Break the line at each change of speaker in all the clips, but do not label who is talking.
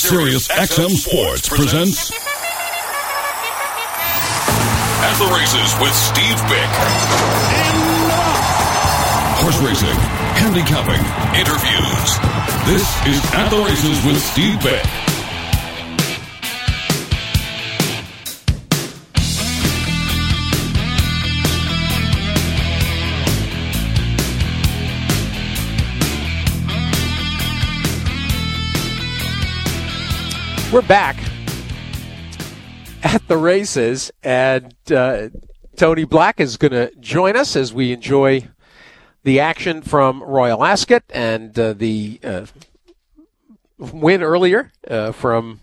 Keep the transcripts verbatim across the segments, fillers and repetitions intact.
Sirius X M Sports presents At the Races with Steve Bick. Horse racing, handicapping, interviews. This is At the Races with Steve Bick.
We're back at the races, and uh, Tony Black is going to join us as we enjoy the action from Royal Ascot and uh, the uh, win earlier uh, from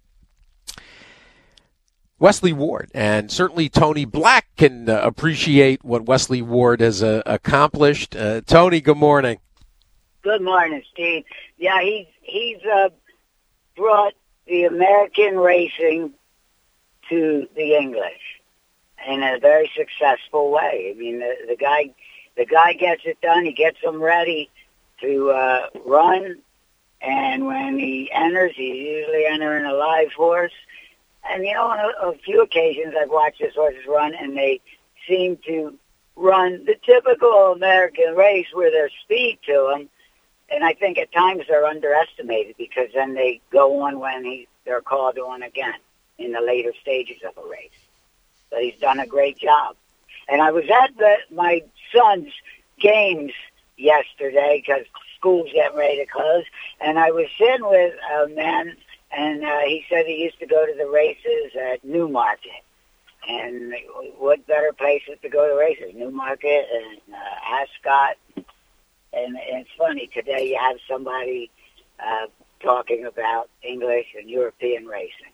Wesley Ward. And certainly Tony Black can uh, appreciate what Wesley Ward has uh, accomplished. Uh, Tony, good morning.
Good morning, Steve. Yeah, he's, he's uh, brought the American racing to the English in a very successful way. I mean, the, the guy, the guy gets it done. He gets them ready to uh, run, and when he enters, he's usually entering a live horse. And you know, on a, a few occasions, I've watched his horses run, and they seem to run the typical American race with their speed to them. And I think at times they're underestimated because then they go on when he, they're called on again in the later stages of a race. But he's done a great job. And I was at the, my son's games yesterday because school's getting ready to close, and I was sitting with a man, and uh, he said he used to go to the races at Newmarket. And what better places to go to races? Newmarket and uh, Ascot. And, and it's funny, today you have somebody uh, talking about English and European racing.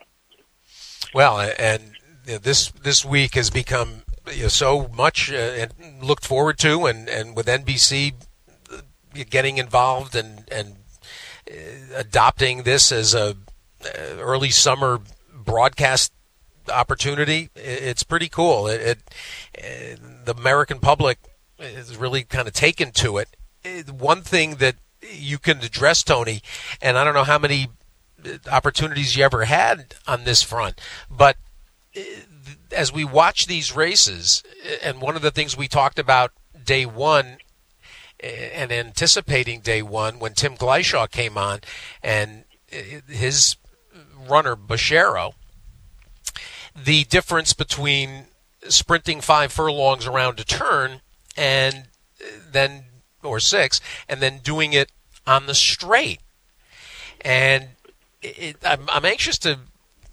Well, and you know, this this week has become you know, so much uh, looked forward to, and, and with N B C getting involved and, and uh, adopting this as a uh, early summer broadcast opportunity, it's pretty cool. It, it uh, the American public is really kind of taken to it. One thing that you can address, Tony, and I don't know how many opportunities you ever had on this front, but as we watch these races, and one of the things we talked about day one and anticipating day one when Tim Gleishaw came on and his runner Bashero, the difference between sprinting five furlongs around a turn and then or six, and then doing it on the straight. And it, I'm, I'm anxious to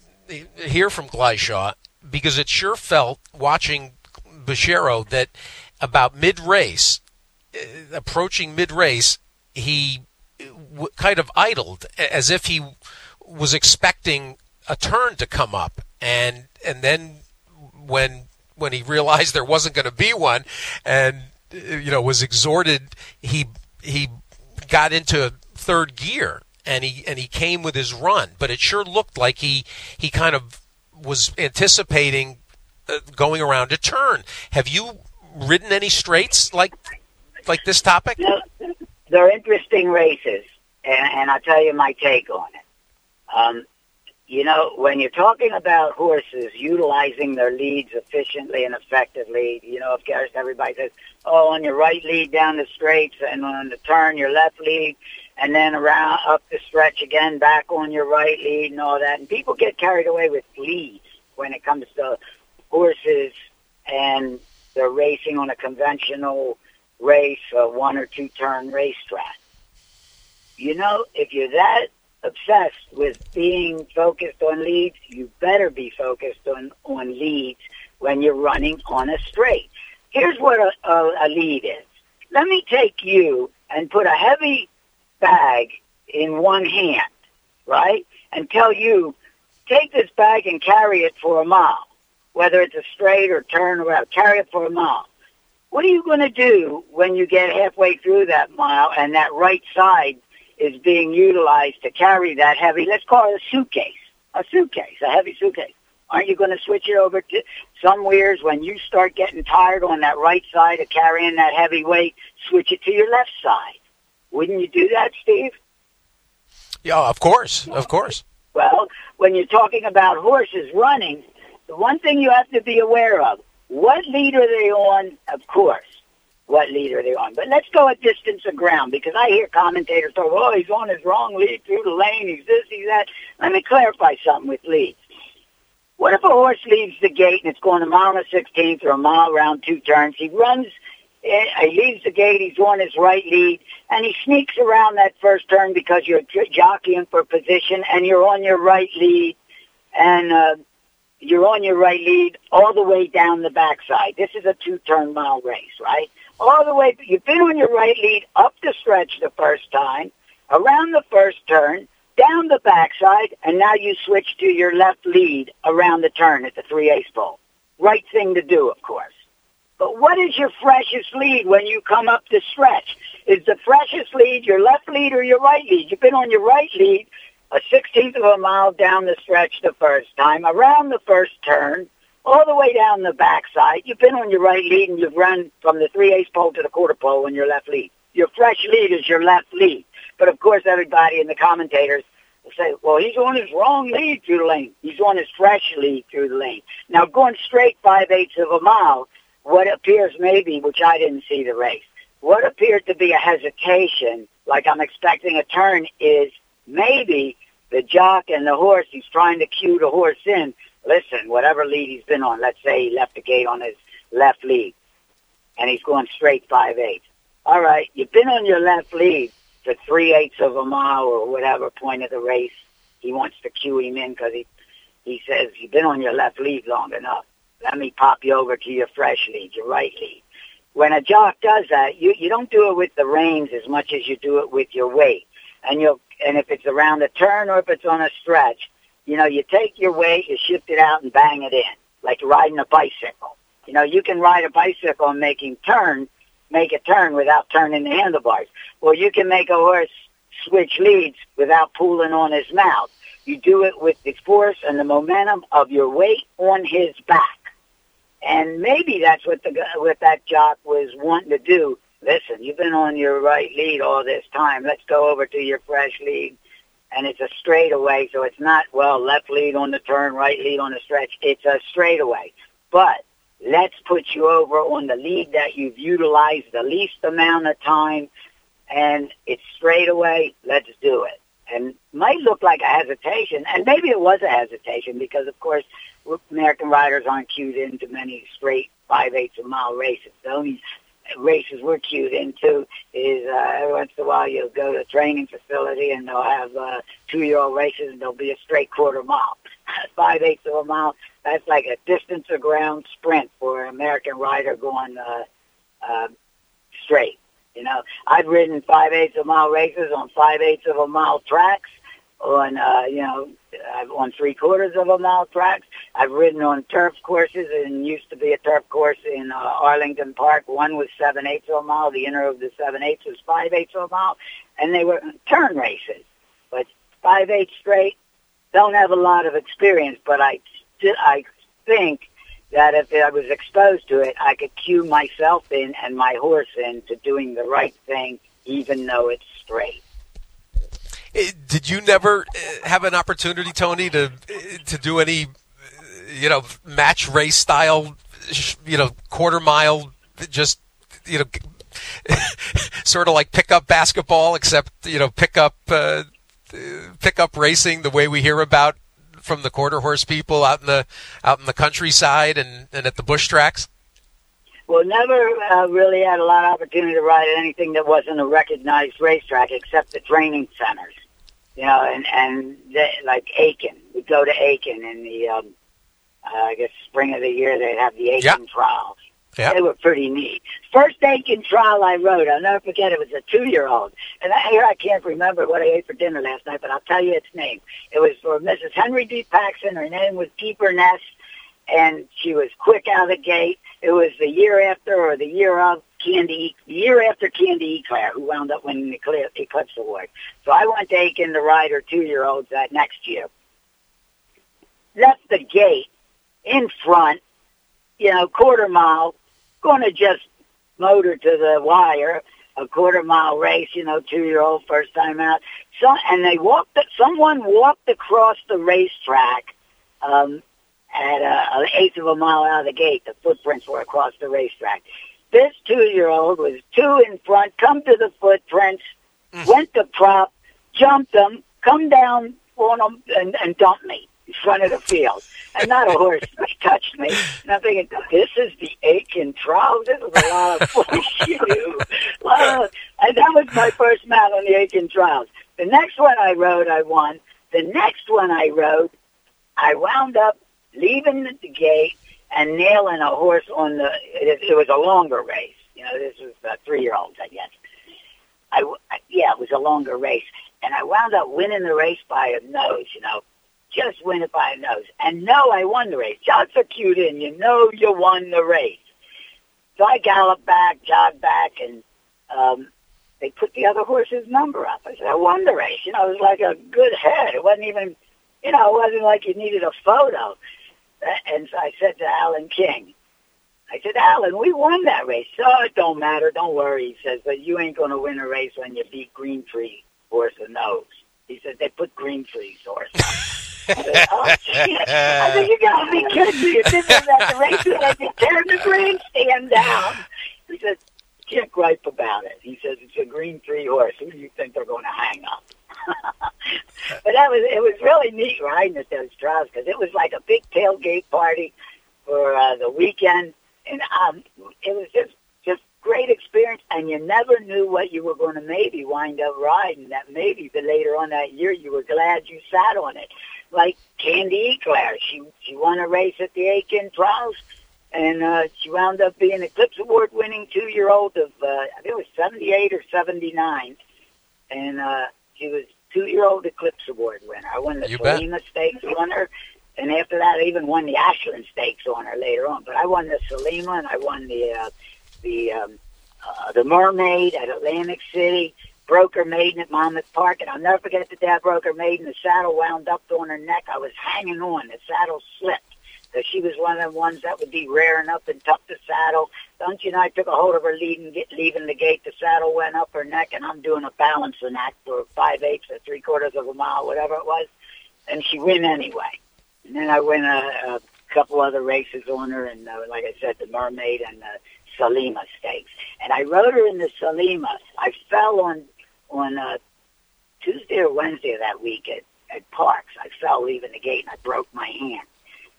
hear from Gleishaw because it sure felt, watching Bashero, that about mid-race, uh, approaching mid-race, he w- kind of idled as if he was expecting a turn to come up. And and then when when he realized there wasn't going to be one, and you know was exhorted, he he got into third gear and he and he came with his run. But it sure looked like he he kind of was anticipating uh, going around a turn. Have you ridden any straights like like this topic?
No, they're interesting races, and, and I'll tell you my take on it. Um, You know, when you're talking about horses utilizing their leads efficiently and effectively, you know, of course, everybody says, oh, on your right lead down the straights, and on the turn, your left lead, and then around up the stretch again, back on your right lead and all that. And people get carried away with leads when it comes to horses, and they're racing on a conventional race, a one- or two-turn racetrack. You know, if you're that obsessed with being focused on leads, you better be focused on, on leads when you're running on a straight. Here's what a, a, a lead is. Let me take you and put a heavy bag in one hand, right? And tell you, take this bag and carry it for a mile, whether it's a straight or turn or whatever, carry it for a mile. What are you going to do when you get halfway through that mile and that right side is being utilized to carry that heavy, let's call it a suitcase, a suitcase, a heavy suitcase? Aren't you going to switch it over to somewheres when you start getting tired on that right side of carrying that heavy weight, switch it to your left side? Wouldn't you do that, Steve?
Yeah, of course, of course.
Well, when you're talking about horses running, the one thing you have to be aware of, what lead are they on? Of course, what lead are they on? But let's go a distance of ground, because I hear commentators talk, oh, he's on his wrong lead through the lane, he's this, he's that. Let me clarify something with leads. What if a horse leaves the gate and it's going a mile and a sixteenth or a mile around two turns? He runs, he leaves the gate, he's on his right lead, and he sneaks around that first turn because you're jockeying for position and you're on your right lead, and uh, you're on your right lead all the way down the backside. This is a two-turn mile race, right? All the way, you've been on your right lead up the stretch the first time, around the first turn, down the backside, and now you switch to your left lead around the turn at the three-eighths pole. Right thing to do, of course. But what is your freshest lead when you come up the stretch? Is the freshest lead your left lead or your right lead? You've been on your right lead a sixteenth of a mile down the stretch the first time, around the first turn, all the way down the backside. You've been on your right lead and you've run from the three-eighths pole to the quarter pole on your left lead. Your fresh lead is your left lead. But, of course, everybody and the commentators will say, well, he's on his wrong lead through the lane. He's on his fresh lead through the lane. Now, going straight five-eighths of a mile, what appears maybe, which I didn't see the race, what appeared to be a hesitation, like I'm expecting a turn, is maybe the jock and the horse, he's trying to cue the horse in. Listen, whatever lead he's been on, let's say he left the gate on his left lead, and he's going straight five-eighths. All right, you've been on your left lead for three-eighths of a mile or whatever point of the race. He wants to cue him in because he, he says, you've been on your left lead long enough. Let me pop you over to your fresh lead, your right lead. When a jock does that, you, you don't do it with the reins as much as you do it with your weight. And you'll and if it's around a turn or if it's on a stretch, you know, you take your weight, you shift it out and bang it in, like riding a bicycle. You know, you can ride a bicycle and make him turn, make a turn without turning the handlebars. Well, you can make a horse switch leads without pulling on his mouth. You do it with the force and the momentum of your weight on his back. And maybe that's what the what that jock was wanting to do. Listen, you've been on your right lead all this time. Let's go over to your fresh lead. And it's a straightaway, so it's not, well, left lead on the turn, right lead on the stretch. It's a straightaway. But let's put you over on the lead that you've utilized the least amount of time, and it's straightaway. Let's do it. And might look like a hesitation, and maybe it was a hesitation because, of course, American riders aren't cued into many straight five-eighths of a mile races. The only races we're cued into is uh, every once in a while you'll go to a training facility and they'll have uh, two-year-old races and there'll be a straight quarter mile. Five-eighths of a mile, that's like a distance of ground sprint for an American rider going uh, uh, straight. You know, I've ridden five-eighths of a mile races on five-eighths of a mile tracks, on, uh, you know, I've on three-quarters of a mile tracks. I've ridden on turf courses, and used to be a turf course in uh, Arlington Park. One was seven-eighths of a mile. The inner of the seven-eighths was five-eighths of a mile, and they were turn races. But five-eighths straight, don't have a lot of experience, but I, I think that if I was exposed to it, I could cue myself in and my horse in to doing the right thing, even though it's straight.
Did you never have an opportunity, Tony, to to do any, you know, match race style, you know, quarter mile, just, you know, sort of like pickup basketball, except, you know, pickup uh, pickup racing, the way we hear about from the quarter horse people out in the out in the countryside and, and at the bush tracks?
Well, never uh, really had a lot of opportunity to ride at anything that wasn't a recognized racetrack, except the training centers. You know, and, and they, like Aiken. We'd go to Aiken in the, um, uh, I guess, spring of the year. They'd have the Aiken yep. trials. Yep. They were pretty neat. First Aiken trial I rode, I'll never forget, it was a two-year-old. And I, here I can't remember what I ate for dinner last night, but I'll tell you its name. It was for Missus Henry D. Paxson. Her name was Keeper Ness, and she was quick out of the gate. It was the year after or the year of Candy, the year after Candy Eclair, who wound up winning the Eclipse Award. So I went to Aiken to ride her two-year-olds that next year. Left the gate in front, you know, quarter mile, going to just motor to the wire, a quarter mile race, you know, two-year-old, first time out. So, and they walked, someone walked across the racetrack um, at a, an eighth of a mile out of the gate. The footprints were across the racetrack. This two-year-old was two in front, come to the footprints, mm. went to prop, jumped them, come down on them, and, and dumped me in front of the field. And not a horse touched me. And I'm thinking, this is the Aiken Trials. This is a lot of horseshoe. Wow. And that was my first mount on the Aiken Trials. The next one I rode, I won. The next one I rode, I wound up leaving the gate and nailing a horse on the, it, it was a longer race. You know, this was uh, three-year-olds, I guess. I, I, yeah, it was a longer race. And I wound up winning the race by a nose, you know. Just win it by a nose. And no, I won the race. Shots are cued in. You know you won the race. So I galloped back, jogged back, and um, they put the other horse's number up. I said, I won the race. You know, it was like a good head. It wasn't even, you know, it wasn't like you needed a photo. And so I said to Alan King, I said, Alan, we won that race. Oh, it don't matter. Don't worry. He says, but you ain't going to win a race when you beat Green Tree horse a nose. He said, they put Green Tree's horse up. I said, oh, shit. I said, you got to be kidding me. This is at the race that I could tear the grandstand down. He said, can't gripe about it. He says, it's a Green Tree horse. Who do you think they're going to hang up? But that was, it was really neat riding at those trials because it was like a big tailgate party for uh, the weekend. And um, it was just, just great experience. And you never knew what you were going to maybe wind up riding. That maybe the later on that year you were glad you sat on it. Like Candy Eclair, she she won a race at the Aiken Trials, and uh, she wound up being Eclipse Award winning two-year-old of, uh, I think it was seventy-eight or seventy-nine, and uh, she was two-year-old Eclipse Award winner. I won the Salima Stakes on her, and after that I even won the Ashland Stakes on her later on. But I won the Salima, and I won the uh, the um, uh, the Mermaid at Atlantic City. Broke her maiden at Monmouth Park, and I'll never forget the day I broke her maiden. The saddle wound up on her neck. I was hanging on. The saddle slipped. So she was one of the ones that would be rearing up and tuck the saddle. Don't you know, I took a hold of her leading, get, leaving the gate. The saddle went up her neck, and I'm doing a balancing act for five-eighths or three-quarters of a mile, whatever it was. And she win anyway. And then I win a, a couple other races on her, and uh, like I said, the Mermaid and the Salima Stakes. And I rode her in the Salima. I fell on... on uh, Tuesday or Wednesday of that week at, at Parks. I fell leaving the gate and I broke my hand.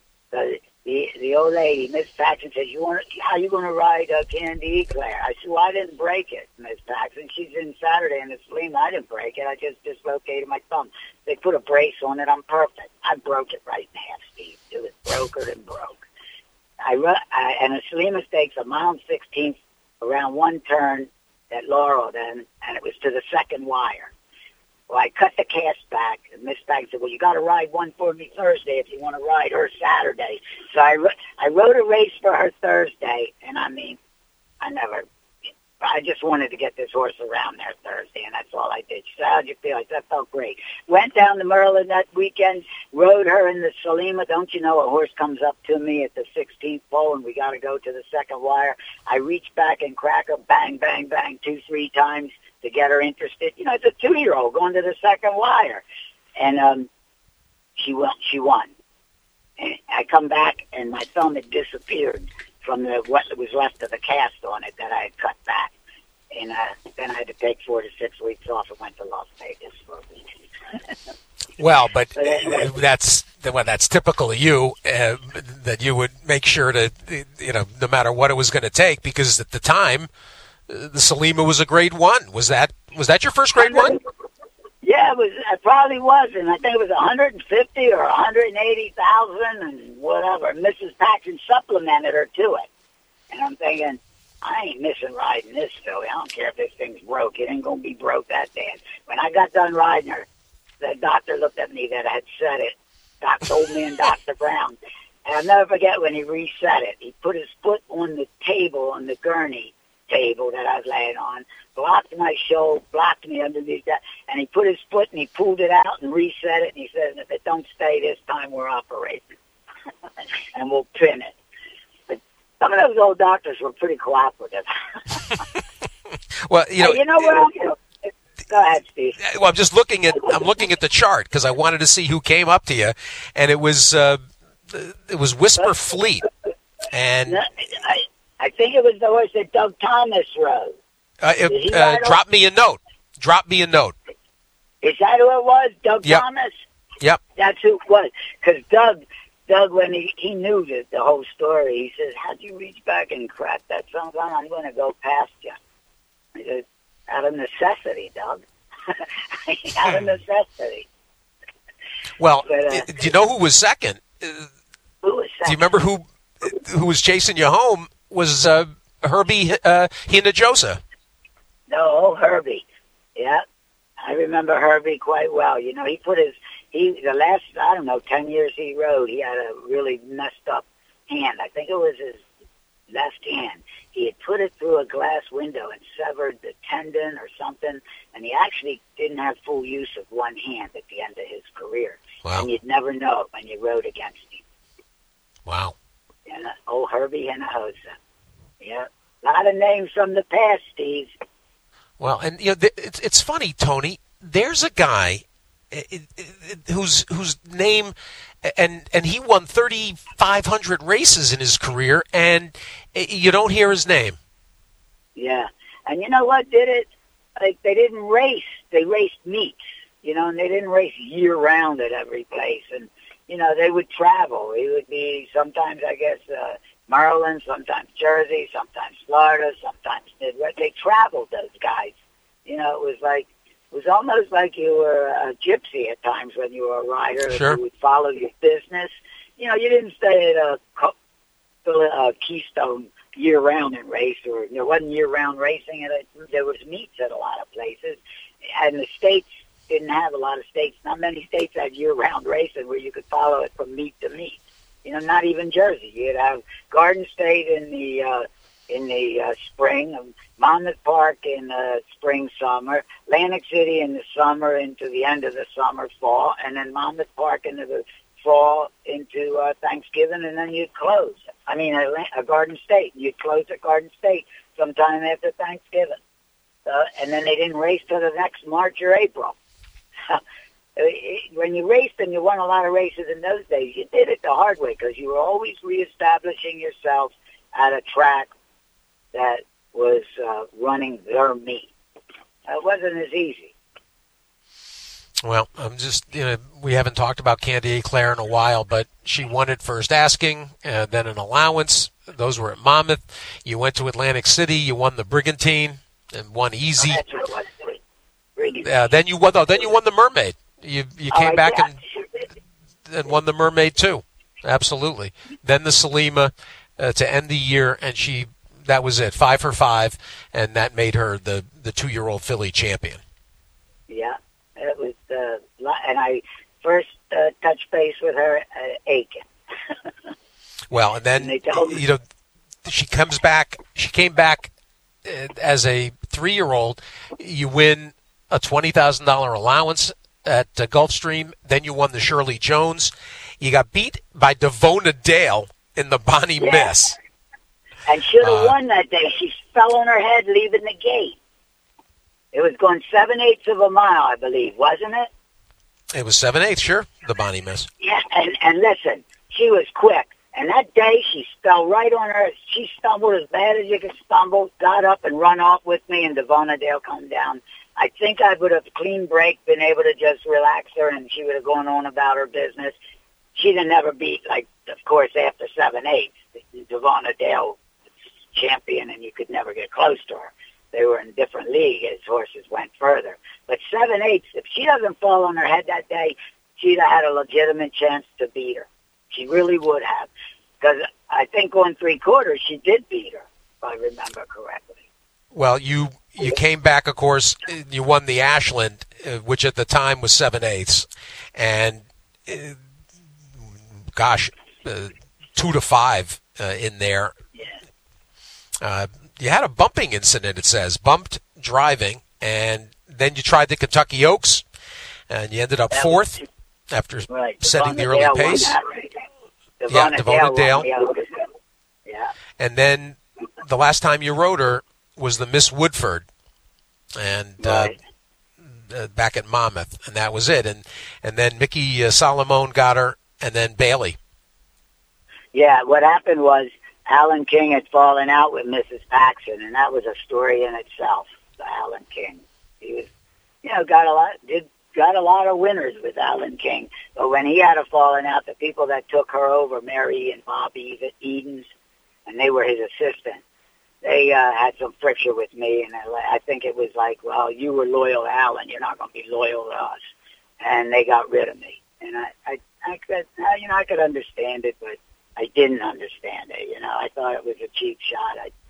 So the the old lady, Miss Paxton, says, "You want how you going to ride uh, Candy Eclair?" I said, "Well, I didn't break it, Miss Paxton. She's in Saturday in the Salima. I didn't break it. I just dislocated my thumb. They put a brace on it. I'm perfect. I broke it right in half, Steve. It was broker and broke. I, I and the Salima Stakes a mile and sixteenth around one turn at Laurel then, and it was to the second wire. Well, I cut the cast back, and Miss Bag said, well, you got to ride one for me Thursday if you want to ride her Saturday. So I, I rode a race for her Thursday, and I mean, I never, I just wanted to get this horse around there Thursday, and that's all I did. She said, how'd you feel? I said, that felt great. Went down to Merlin that weekend, rode her in the Salima. Don't you know, a horse comes up to me at the sixteenth pole, and we got to go to the second wire. I reach back and crack her, bang, bang, bang, two, three times to get her interested. You know, it's a two-year-old going to the second wire. And um, she won. She won. And I come back, and my thumb had disappeared from the what was left of the cast on it that I had cut back. And uh, then I had to take four to six weeks off and went to Las Vegas for a week.
Well, but uh, that's well, that's typical of you, uh, that you would make sure to, you know, no matter what it was going to take, because at the time, uh, the Salima was a grade one. Was that was that your first grade one?
Yeah, it was. It probably was, and I think it was one hundred fifty or one hundred eighty thousand, and whatever. Missus Paxton supplemented her to it, and I'm thinking, I ain't missing riding this filly. I don't care if this thing's broke. It ain't gonna be broke that bad. When I got done riding her, the doctor looked at me that I had said it. Doc told me and Doctor Brown, and I'll never forget when he reset it. He put his foot on the table, on the gurney table that I was laying on, blocked my shoulder, blocked me underneath that, and he put his foot and he pulled it out and reset it, and he said, if it don't stay this time, we're operating, and we'll pin it. But some of those old doctors were pretty cooperative.
Well, you know,
Hey, you know what? I'm, go ahead, Steve.
well, I'm just looking at I'm looking at the chart because I wanted to see who came up to you, and it was uh, it was Whisper Fleet, and
No, I, I think it was the horse that Doug Thomas rode.
uh,
Did he
it, uh,
ride
drop me a note. Drop me a note.
Is that who it was? Doug
Yep.
Thomas?
Yep.
That's who it was. Because Doug, Doug, when he, he knew the, the whole story, he says, how'd you reach back and crack that song on? I'm going to go past you. I said, out of necessity, Doug. Out of necessity.
Well,
But, uh,
do you know who was second? Uh,
Who was
Do you remember who who was chasing you home? Was uh, Herbie uh, Hinojosa.
No, Herbie. Yeah. I remember Herbie quite well. You know, he put his, he the last, I don't know, ten years he rode, he had a really messed up hand. I think it was his left hand. He had put it through a glass window and severed the tendon or something, and he actually didn't have full use of one hand at the end of his career.
Wow.
And you'd never know it when you rode against him.
Wow.
And uh, old Herbie Hinojosa. Yeah. A lot of names from the past, Steve.
Well, and you know, th- it's it's funny, Tony. There's a guy uh, uh, whose whose name, and and he won thirty-five hundred races in his career, and uh, you don't hear his name.
Yeah. And you know what did it? Like, they didn't race. They raced meets, you know, and they didn't race year-round at every place. And, you know, they would travel. It would be sometimes, I guess, uh, Maryland, sometimes Jersey, sometimes Florida, sometimes Midwest. They traveled, those guys. You know, it was like, it was almost like you were a gypsy at times when you were a rider.
Sure.
You would follow your business. You know, you didn't stay at a, a Keystone year-round and race, or there wasn't year-round racing. At it. There was meets at a lot of places, and the states didn't have a lot of states. Not many states had year-round racing where you could follow it from meet to meet. You know, not even Jersey. You'd have Garden State in the uh, in the uh, spring, Monmouth Park in the spring, summer, Atlantic City in the summer into the end of the summer, fall, and then Monmouth Park into the fall into uh, Thanksgiving, and then you'd close. I mean, a, a Garden State. You'd close at Garden State sometime after Thanksgiving. Uh, and then they didn't race till the next March or April. When you raced and you won a lot of races in those days, you did it the hard way because you were always reestablishing yourself at a track that was uh, running their meet. It wasn't as easy.
Well, I'm just, you know, we haven't talked about Candy Eclair in a while, but she won it first asking, uh, then an allowance. Those were at Monmouth. You went to Atlantic City. You won the Brigantine and won easy.
Oh, that's what it was. Brigantine.
Uh, then you won. Oh, then you won the Mermaid. You you came
Oh,
back
yeah.
and and won the Mermaid too. Absolutely. Then the Salima uh, to end the year, and she that was it, five for five, and that made her the the two year old filly champion.
Yeah, it was, uh, li- and I first uh, touched base with her at Aiken.
Well, and then
And they told me-
you know she comes back. She came back uh, as a three year old. You win a twenty thousand dollar allowance at uh, Gulfstream. Then you won the Shirley Jones. You got beat by Devona Dale in the Bonnie
Yeah.
Miss.
And should have
Uh,
won that day. She fell on her head leaving the gate. It was going seven-eighths of a mile, I believe, wasn't it?
It was seven eighths, sure, the Bonnie Miss.
Yeah, and, and listen, she was quick. And that day, she fell right on her. She stumbled as bad as you could stumble, got up and run off with me, and Devona Dale come down. I think I would have clean break, been able to just relax her, and she would have gone on about her business. She'd have never beat, like, of course, after seven-eighths. Devona Dale was champion, and you could never get close to her. They were in a different league as horses went further. But seven-eighths, if she doesn't fall on her head that day, she'd have had a legitimate chance to beat her. She really would have. Because I think on three-quarters, she did beat her, if I remember correctly.
Well, you you came back, of course. You won the Ashland, uh, which at the time was seven eighths, and uh, gosh, uh, two to five uh, in there.
Yeah.
Uh, you had a bumping incident. It says bumped driving, and then you tried the Kentucky Oaks, and you ended up
That
fourth
was-
after
Right.
setting the
Devona
early
Dale won
pace.
that race.
Yeah, Devona Dale.
won the Oaks. Yeah.
And then the last time you rode her was the Miss Woodford, and
Right.
uh, uh, back at Monmouth, and that was it. And and then Mickey uh, Solomon got her, and then Bailey.
Yeah, what happened was Alan King had fallen out with Missus Paxson, and that was a story in itself. Alan King, he was, you know, got a lot, did got a lot of winners with Alan King. But when he had a falling out, the people that took her over, Mary and Bobby Edens, and they were his assistant, they uh, had some friction with me, and I, I think it was like, well, you were loyal to Alan, you're not going to be loyal to us, and they got rid of me. And I, I, I could, you know, I could understand it, but I didn't understand it. You know, I thought it was a cheap shot. I,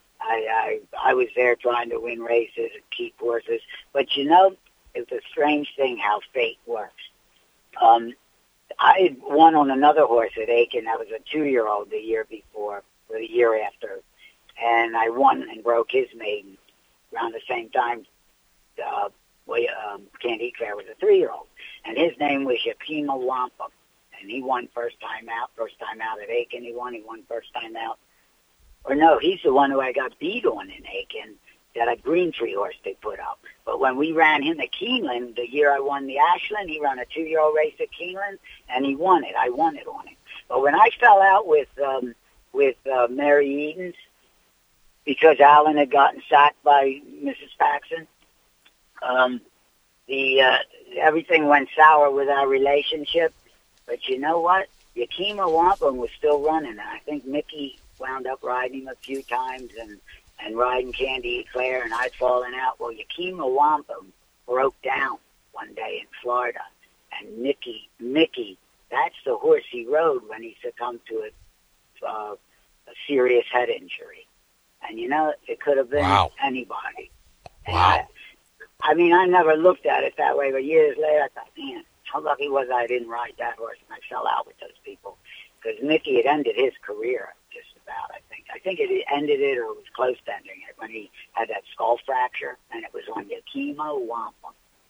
I, I, I was there trying to win races and keep horses, but you know, it's a strange thing how fate works. Um, I had won on another horse at Aiken. That was a two-year-old the year before, or the year after, and I won and broke his maiden around the same time. Uh, well, um, Candy Fair was a three-year-old, and his name was Yakima Wampum, and he won first time out. First time out at Aiken, he won. He won first time out. Or no, he's the one who I got beat on in Aiken, that a Green Tree horse they put up. But when we ran him at Keeneland, the year I won the Ashland, he ran a two-year-old race at Keeneland, and he won it. I won it on him. But when I fell out with um, with uh, Mary Edens, because Alan had gotten sacked by Missus Paxson, um, the uh, everything went sour with our relationship. But you know what? Yakima Wampum was still running, and I think Mickey wound up riding him a few times, and, and riding Candy Eclair, and I'd fallen out. Well, Yakima Wampum broke down one day in Florida, and Mickey, Mickey, that's the horse he rode when he succumbed to a, uh, a serious head injury. And, you know, it could have been
Wow.
anybody. And
Wow.
I, I mean, I never looked at it that way, but years later, I thought, man, how lucky was I didn't ride that horse, and I fell out with those people. Because Mickey had ended his career, just about, I think. I think it ended it, or it was close to ending it, when he had that skull fracture, and it was on Yakima Wampum.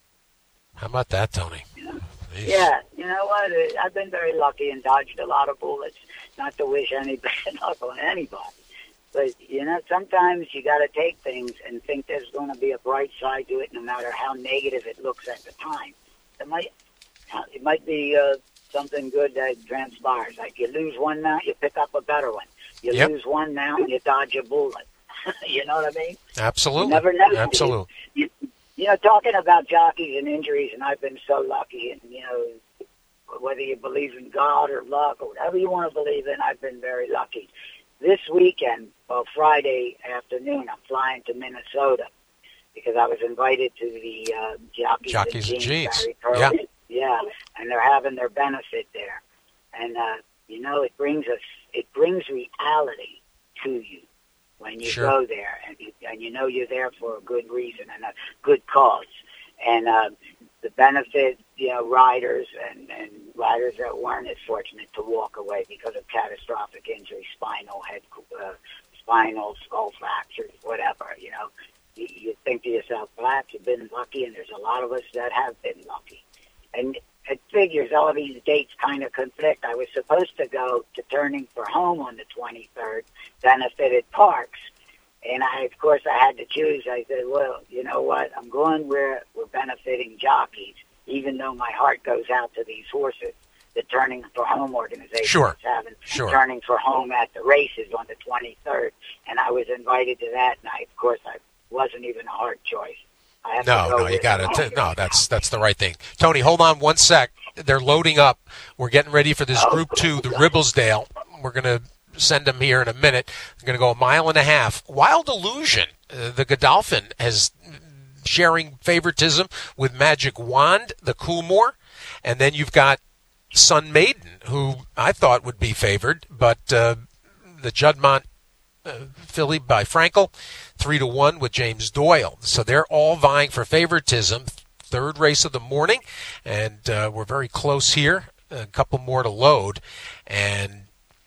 How about that, Tony?
You know?
Jeez.
Yeah, you know what? I've been very lucky and dodged a lot of bullets. Not to wish any bad luck on anybody. But, you know, sometimes you got to take things and think there's going to be a bright side to it, no matter how negative it looks at the time. It might, it might be uh, something good that transpires. Like you lose one mount, you pick up a better one. You
Yep.
lose one mount, you dodge a bullet. You know what I mean?
Absolutely.
You never know.
Absolutely.
You, you know, talking about jockeys and injuries, and I've been so lucky, and, you know, whether you believe in God or luck or whatever you want to believe in, I've been very lucky. This weekend, well, Friday afternoon, I'm flying to Minnesota because I was invited to the uh, Jockeys,
Jockeys and
and
Jeans.
Barry Pearl.
Yeah.
Yeah, and they're having their benefit there. And, uh, you know, it brings us, it brings reality to you when you
Sure.
go there, and you, and you know you're there for a good reason and a good cause. And uh, the benefit, you know, riders and, and riders that weren't as fortunate to walk away because of catastrophic injury, spinal, head, uh, spinal, skull fractures, whatever, you know. You, you think to yourself, perhaps you've been lucky, and there's a lot of us that have been lucky. And it figures all of these dates kind of conflict. I was supposed to go to Turning for Home on the twenty-third, benefited Parks. And I, of course, I had to choose. I said, well, you know what? I'm going where we're benefiting jockeys, even though my heart goes out to these horses. The Turning for Home organization
Sure.
is having
Sure.
Turning for Home at the races on the twenty-third. And I was invited to that night. Of course, I wasn't even a hard choice. I have to
No,
go
no, you
with
got
it.
to. No, that's that's the right thing. Tony, hold on one sec. They're loading up. We're getting ready for this Group Two, the Ribblesdale. We're going to send them here in a minute. They're going to go a mile and a half. Wild Illusion, uh, the Godolphin, has sharing favoritism with Magic Wand, the Coolmore, and then you've got Sun Maiden, who I thought would be favored, but uh, the Juddmonte uh, filly by Frankel, three to one with James Doyle. So they're all vying for favoritism. Third race of the morning, and uh, we're very close here. A couple more to load, and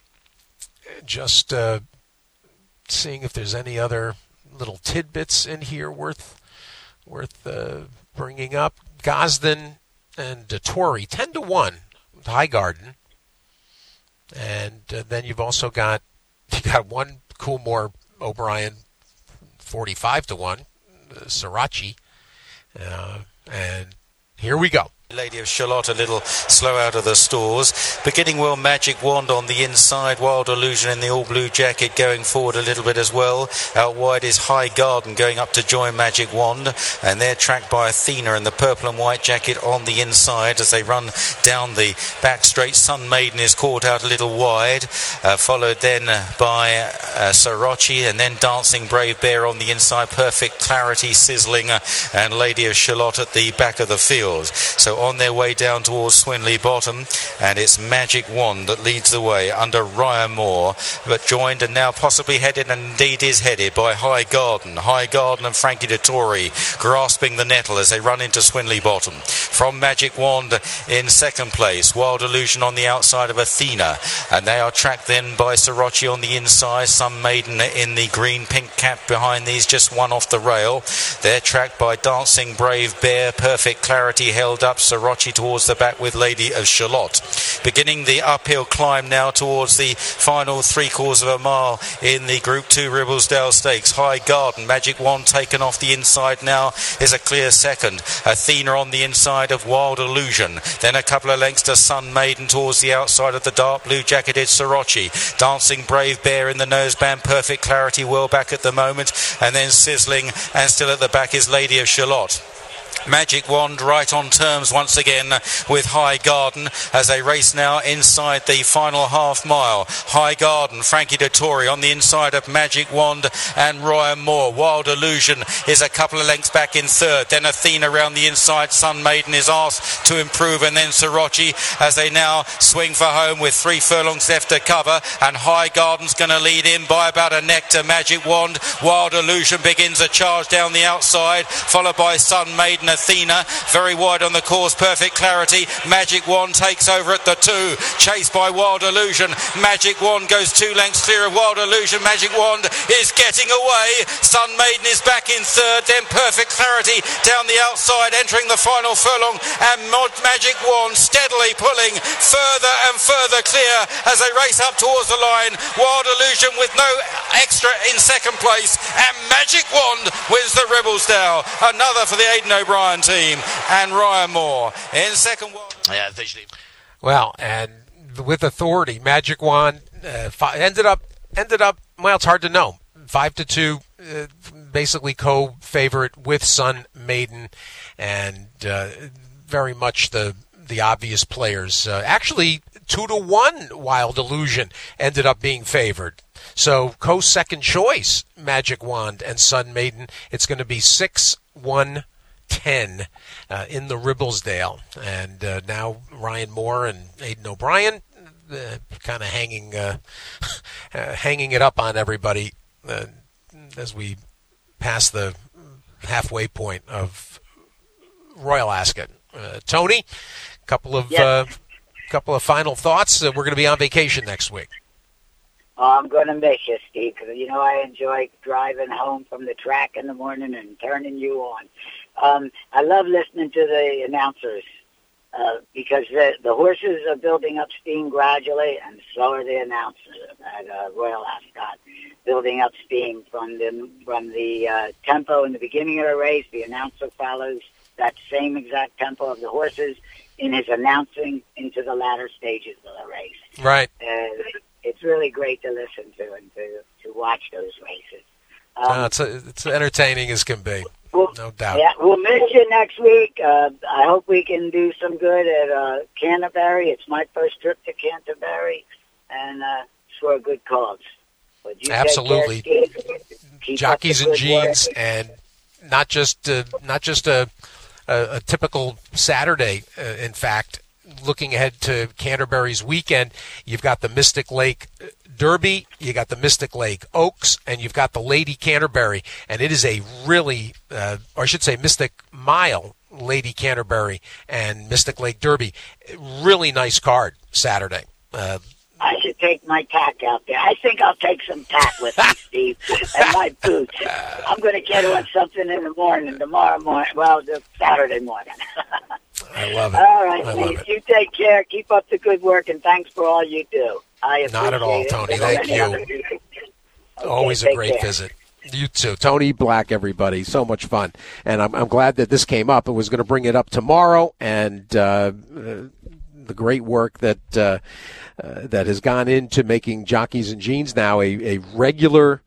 just uh, seeing if there's any other little tidbits in here worth worth uh, bringing up. Gosden and Tory, ten to one with Highgarden, and uh, then you've also got you got one Coolmore O'Brien, forty-five to one. uh, Sirachi. Uh, and here we go.
Lady of Shalott a little slow out of the stores. Beginning well, Magic Wand on the inside. Wild Illusion in the all-blue jacket going forward a little bit as well. Out wide is High Garden going up to join Magic Wand. And they're tracked by Athena in the purple and white jacket on the inside as they run down the back straight. Sun Maiden is caught out a little wide. Uh, followed then by uh, Sirachi and then Dancing Brave Bear on the inside. Perfect Clarity, Sizzling uh, and Lady of Shalott at the back of the field. So on their way down towards Swinley Bottom, and it's Magic Wand that leads the way under Ryan Moore, but joined and now possibly headed, and indeed is headed, by High Garden. High Garden and Frankie Dettori grasping the nettle as they run into Swinley Bottom. From Magic Wand in second place, Wild Illusion on the outside of Athena, and they are tracked then by Sirachi on the inside, Sun Maiden in the green pink cap behind these, just one off the rail. They're tracked by Dancing Brave Bear, Perfect Clarity held up, Sirachi towards the back with Lady of Shalott. Beginning the uphill climb now towards the final three quarters of a mile in the Group two Ribblesdale Stakes. High Garden, Magic Wand taken off the inside now is a clear second. Athena on the inside of Wild Illusion. Then a couple of lengths to Sun Maiden towards the outside of the dark blue jacketed Sirachi. Dancing Brave Bear in the noseband, Perfect Clarity well back at the moment, and then Sizzling, and still at the back is Lady of Shalott. Magic Wand right on terms once again with High Garden as they race now inside the final half mile. High Garden, Frankie Dettori on the inside of Magic Wand and Ryan Moore. Wild Illusion is a couple of lengths back in third. Then Athena around the inside. Sun Maiden is asked to improve, and then Sirachi as they now swing for home with three furlongs left to cover, and High Garden's going to lead in by about a neck to Magic Wand. Wild Illusion begins a charge down the outside, followed by Sun Maiden. Athena very wide on the course, Perfect Clarity. Magic Wand takes over at the two, chased by Wild Illusion. Magic Wand goes two lengths clear of Wild Illusion. Magic Wand is getting away. Sun Maiden is back in third, then Perfect Clarity down the outside entering the final furlong, and Magic Wand steadily pulling further and further clear as they race up towards the line. Wild Illusion with no extra in second place, and Magic Wand wins the Ribblesdale. Another for the Aidan O'Brien team, and Ryan Moore in second.
Yeah, visually.
Well, and with authority, Magic Wand uh, fi- ended up ended up. Well, it's hard to know. Five to two, uh, basically co-favorite with Sun Maiden, and uh, very much the the obvious players. Uh, actually, two to one, Wild Illusion ended up being favored. So co-second choice, Magic Wand and Sun Maiden. It's going to be six one. ten uh, in the Ribblesdale, and uh, now Ryan Moore and Aidan O'Brien uh, kind of hanging uh, uh, hanging it up on everybody uh, as we pass the halfway point of Royal Ascot. Uh, Tony, a couple of
yes.
uh, couple of final thoughts. Uh, we're going to be on vacation next week.
Oh, I'm going to miss you, Steve, because, you know, I enjoy driving home from the track in the morning and turning you on. Um, I love listening to the announcers uh, because the, the horses are building up steam gradually, and so are the announcers at uh, Royal Ascot, building up steam from the, from the uh, tempo in the beginning of the race. The announcer follows that same exact tempo of the horses in his announcing into the latter stages of the race.
Right.
Uh, it's really great to listen to and to, to watch those races. Um,
uh, it's, a, it's entertaining as can be.
We'll,
no doubt.
Yeah, we'll miss you next week. Uh, I hope we can do some good at uh, Canterbury. It's my first trip to Canterbury, and uh, score good calls. But you
absolutely,
take care, Keep
jockeys and jeans,
work.
and not just uh, not just a, a, a typical Saturday. Uh, in fact, looking ahead to Canterbury's weekend, you've got the Mystic Lake Derby, you got the Mystic Lake Oaks, and you've got the Lady Canterbury, and it is a really, uh, or I should say Mystic Mile, Lady Canterbury, and Mystic Lake Derby. Really nice card Saturday. Uh,
I should take my tack out there. I think I'll take some tack with me, Steve, and my boots. I'm going to get on something in the morning, tomorrow morning, well, the Saturday morning.
I love it.
All right,
I love
Steve,
it.
you take care. Keep up the good work, and thanks for all you do. I appreciate
Not at all,
it.
Tony.
And
Thank
any
you.
other people. Okay,
Always a
take
great
care.
visit. You too.
Tony Black, everybody. So much fun. And I'm, I'm glad that this came up. I was going to bring it up tomorrow, and uh, the great work that uh, uh, that has gone into making Jockeys and Jeans now a, a regular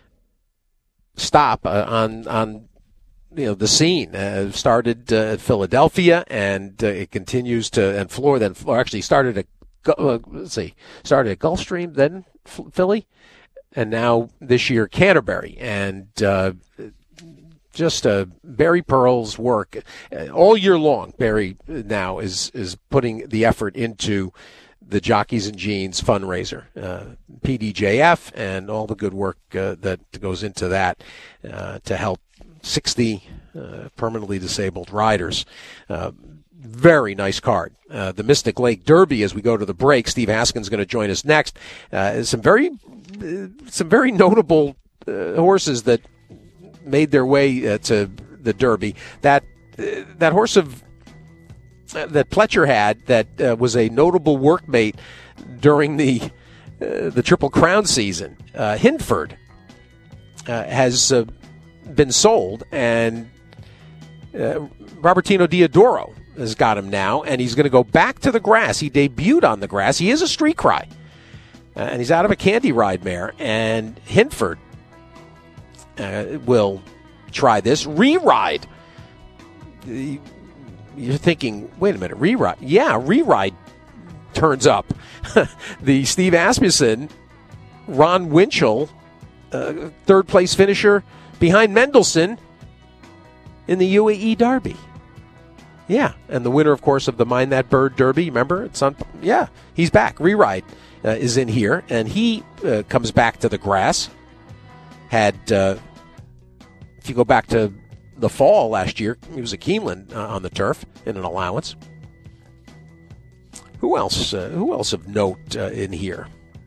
stop uh, on on you know the scene. Uh, started uh, at Philadelphia, and uh, it continues to and Florida. Then or actually started at uh, let's see, started at Gulfstream, then Philly. And now this year, Canterbury. And uh, just uh, Barry Pearl's work all year long. Barry now is, is putting the effort into the Jockeys and Jeans fundraiser, uh, P D J F, and all the good work uh, that goes into that uh, to help sixty uh, permanently disabled riders. Uh, Very nice card. Uh, the Mystic Lake Derby, as we go to the break. Steve Haskin's going to join us next. Uh, some very, uh, some very notable uh, horses that made their way uh, to the Derby. That uh, that horse of uh, that Pletcher had that uh, was a notable workmate during the uh, the Triple Crown season. Uh, Hinford uh, has uh, been sold, and uh, Robertino Diodoro has got him now, and he's going to go back to the grass. He debuted on the grass. He is a street cry, uh, and he's out of a Candy Ride mare, and Hinford uh, will try this. Re-ride. You're thinking, wait a minute, re-ride? Yeah, re-ride turns up. The Steve Asmussen, Ron Winchell, uh, third-place finisher behind Mendelssohn in the U A E Derby. Yeah, and the winner, of course, of the Mind That Bird Derby, remember? It's on. Yeah, he's back. Re-ride uh, is in here, and he uh, comes back to the grass. Had, uh, if you go back to the fall last year, he was a Keeneland uh, on the turf in an allowance. Who else? Uh, who else of note uh, in here?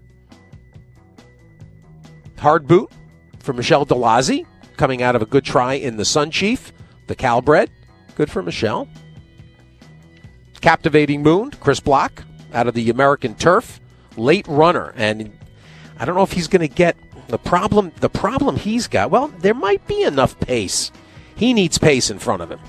Hard Boot for Michelle DeLazzi, coming out of a good try in the Sun Chief, the Calbred. Good for Michelle. Captivating Moon, Chris Block, out of the American Turf, late runner, and I don't know if he's going to get the problem. The problem he's got. Well, there might be enough pace. He needs pace in front of him.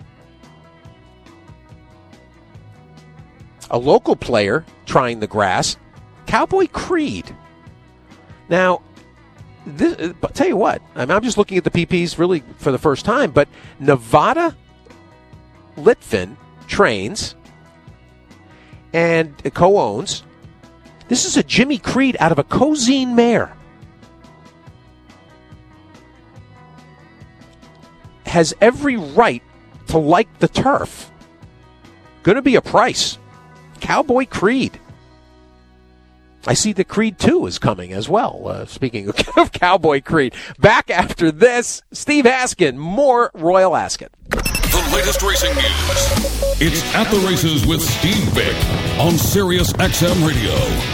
A local player trying the grass, Cowboy Creed. Now, this, but tell you what, I mean, I'm just looking at the P Ps really for the first time, but Nevada Litvin trains and co-owns. This is a Jimmy Creed out of a Cozine mare. Has every right to like the turf. Going to be a price. Cowboy Creed. I see that Creed two is coming as well. Uh, speaking of, of Cowboy Creed. Back after this, Steve Askin, more Royal Ascot.
The latest racing news. It's At the Races with Steve Bick on Sirius X M Radio.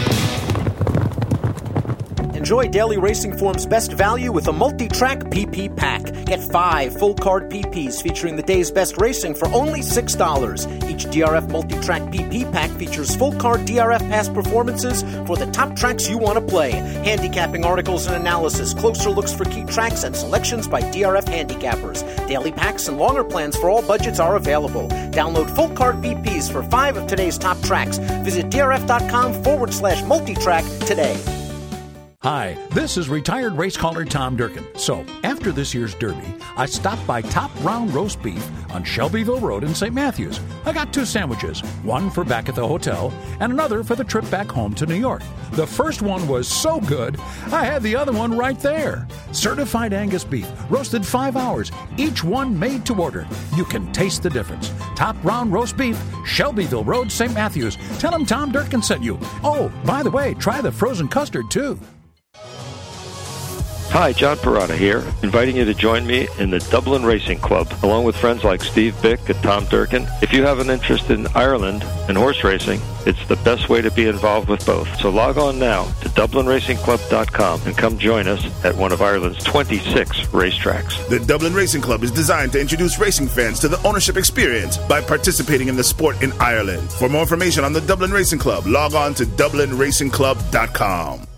Enjoy Daily Racing Form's best value with a multi-track P P pack. Get five full-card P Ps featuring the day's best racing for only six dollars. Each D R F multi-track P P pack features full-card D R F past performances for the top tracks you want to play, handicapping articles and analysis, closer looks for key tracks, and selections by D R F handicappers. Daily packs and longer plans for all budgets are available. Download full-card P Ps for five of today's top tracks. Visit drf.com forward slash multi-track today.
Hi, this is retired race caller Tom Durkin. So, after this year's Derby, I stopped by Top Round Roast Beef on Shelbyville Road in Saint Matthews. I got two sandwiches, one for back at the hotel and another for the trip back home to New York. The first one was so good, I had the other one right there. Certified Angus beef, roasted five hours, each one made to order. You can taste the difference. Top Round Roast Beef, Shelbyville Road, Saint Matthews. Tell them Tom Durkin sent you. Oh, by the way, try the frozen custard, too.
Hi, John Parada here, inviting you to join me in the Dublin Racing Club, along with friends like Steve Bick and Tom Durkin. If you have an interest in Ireland and horse racing, it's the best way to be involved with both. So log on now to dublin racing club dot com and come join us at one of Ireland's twenty-six racetracks.
The Dublin Racing Club is designed to introduce racing fans to the ownership experience by participating in the sport in Ireland. For more information on the Dublin Racing Club, log on to dublin racing club dot com.